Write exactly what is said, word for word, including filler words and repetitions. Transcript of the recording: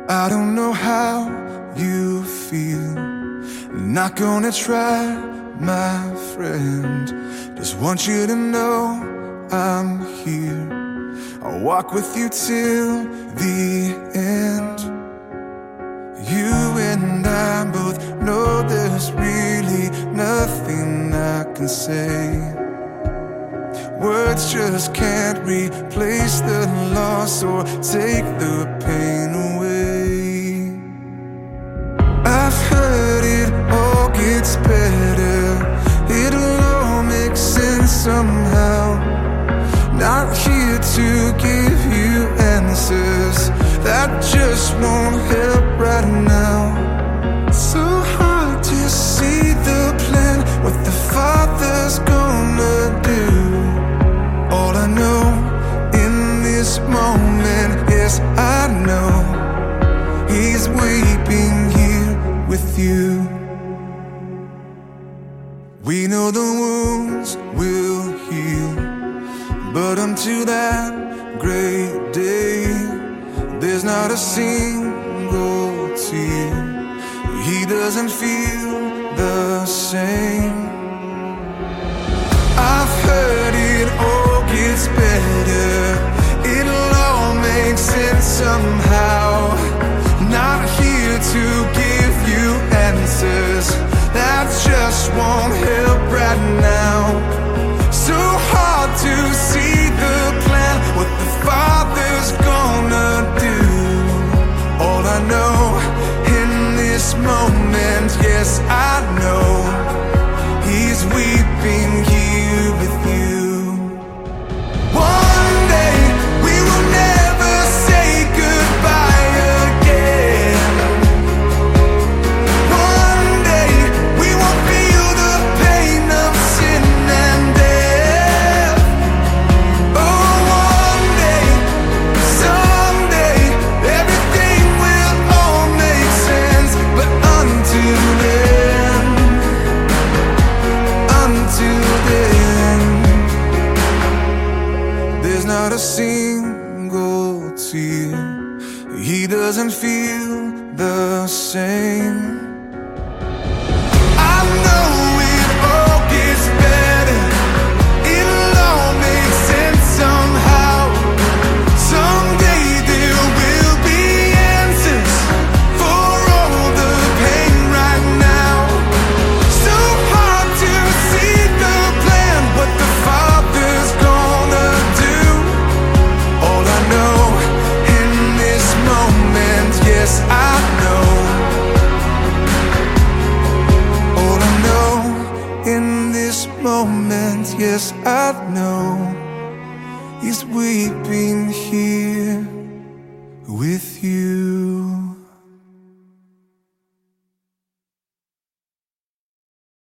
I don't know how you feel. Not gonna try, my friend. Just want you to know I'm here. I'll walk with you till the end. You and I both know there's really nothing I can say. Words just can't replace the loss or take the pain away. I've heard it all gets better. It'll all make sense somehow. Not here to give you answers that just won't help right now. So hard to see the plan, what the Father's gonna do. All I know in this moment, yes I know, He's weeping here with you. We know the wounds will heal, but until that great day, there's not a single tear. He doesn't feel the same. I've heard it all gets better. It'll all make sense somehow. Not here to give you answers that just won't help right now. So hard to see the plan, what the Father's gonna do. All I know in this moment, yes I know, He's weeping here with you. One day we will never say goodbye again. One day we won't feel the pain of sin and death. Oh, one day, someday, everything will all make sense. But until then, until then, there's not a single tear. He doesn't feel the same. I know it all gets better. It'll all make sense somehow. Someday there will be answers for all the pain right now. So hard to see the plan, what the Father's gonna do. All I know in this moment, yes I know. All I know in this moment, yes I know, He's weeping here